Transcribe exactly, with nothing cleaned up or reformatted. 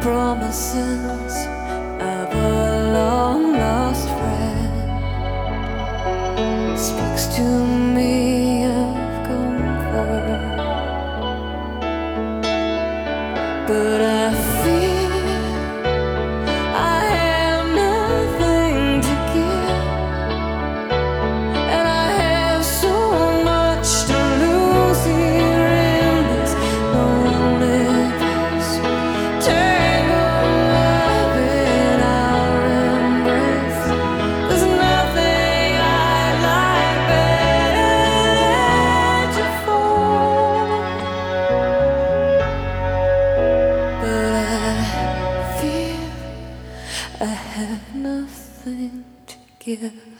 promises of a long lost friend speaks to me of comfort, but I feel I have nothing to give, and I have so much to lose here in this lonely place. Tangled love in our embrace. There's nothing I'd like better than to fall, but I feel I have nothing to give.